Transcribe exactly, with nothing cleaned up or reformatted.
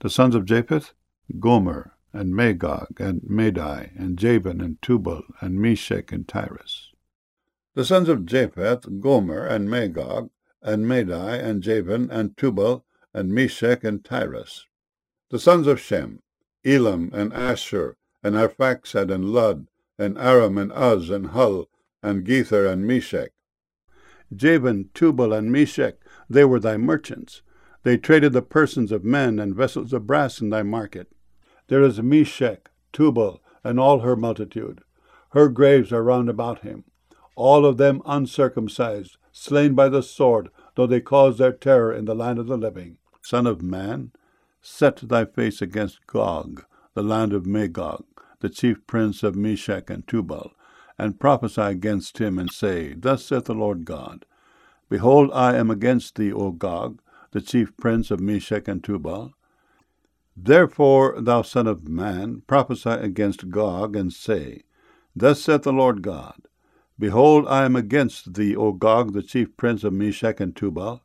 The sons of Japheth, Gomer, and Magog, and Madai, and Javan, and Tubal, and Meshech, and Tyrus. The sons of Japheth, Gomer, and Magog, and Madai, and Javan, and Tubal, and Meshech, and Tyrus. The sons of Shem, Elam, and Asshur, and Arphaxad, and Lud, and Aram, and Uz, and Hul, and Gether, and Meshech. Javan, Tubal, and Meshech, they were thy merchants. They traded the persons of men and vessels of brass in thy market. There is Meshech, Tubal, and all her multitude. Her graves are round about him. All of them uncircumcised, slain by the sword, though they caused their terror in the land of the living. Son of man, set thy face against Gog, the land of Magog, the chief prince of Meshech and Tubal, and prophesy against him, and say, Thus saith the Lord God, Behold, I am against thee, O Gog, the chief prince of Meshech and Tubal. Therefore, thou son of man, prophesy against Gog, and say, Thus saith the Lord God, Behold, I am against thee, O Gog, the chief prince of Meshech and Tubal.